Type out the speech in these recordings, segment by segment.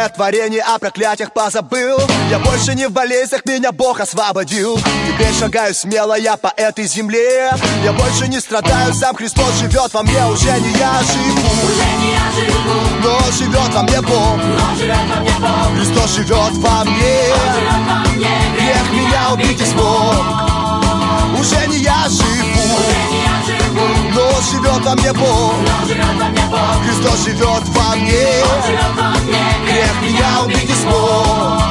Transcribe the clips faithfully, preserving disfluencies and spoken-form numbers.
творение, о проклятиях позабыл. Я больше не в болезнях, меня Бог освободил. Теперь шагаю смело я по этой земле. Я больше не страдаю, сам Христос живет во мне. Уже не я живу, Уже не я живу, но живет во мне Бог. но живет во мне Бог. Христос живет во мне. Он живет во мне, Грех меня убить не смог. Уже не я живу, Уже не я живу, но живет во мне Бог. но живет во мне Бог. Христос живет во мне. Он живет во мне, Грех меня убить не смог.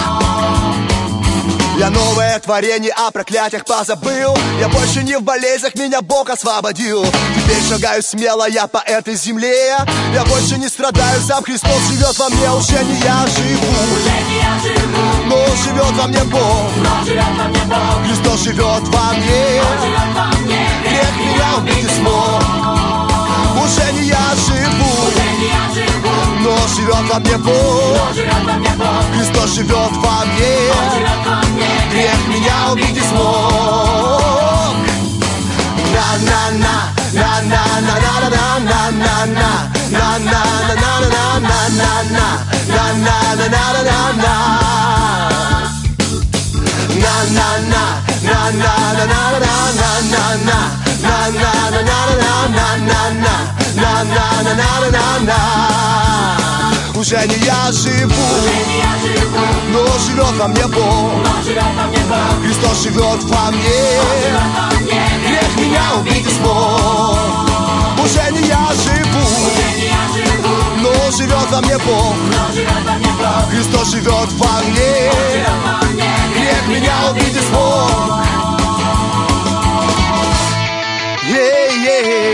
Я новое творение, о проклятиях позабыл. Я больше не в болезнях, меня Бог освободил. Теперь шагаю смело я по этой земле. Я больше не страдаю, сам Христос живет во мне. Уже не я живу, Уже не я живу, но живет во мне Бог. но живет во мне Бог. Христос живет во мне. Он живет во мне, Грех меня убить не смог. Уже не я живу, Уже не я живу, но живет во мне Бог. но живет во мне Бог. Христос живет во мне. Он живет во мне, Грех меня убить не смог. На-на-на, на-на-на-на-на-на-на-на, на-на-на-на-на-на-на-на, на-на-на-на-на-на-на. На-на-на, на-на-на-на-на-на-на, на-на-на-на-на-на-на, на-на-на-на-на-на. Уже не я живу, Уже не я живу, но живет во мне Бог. но живет во мне Бог. Христос живет во мне. Живет во мне, Грех меня убить не смог. Уже не я живу, Уже не я живу, но живет во мне Бог. но живет во мне Бог. Христос живет во мне. Живет во мне, Грех меня убить не смог. Ей-ей.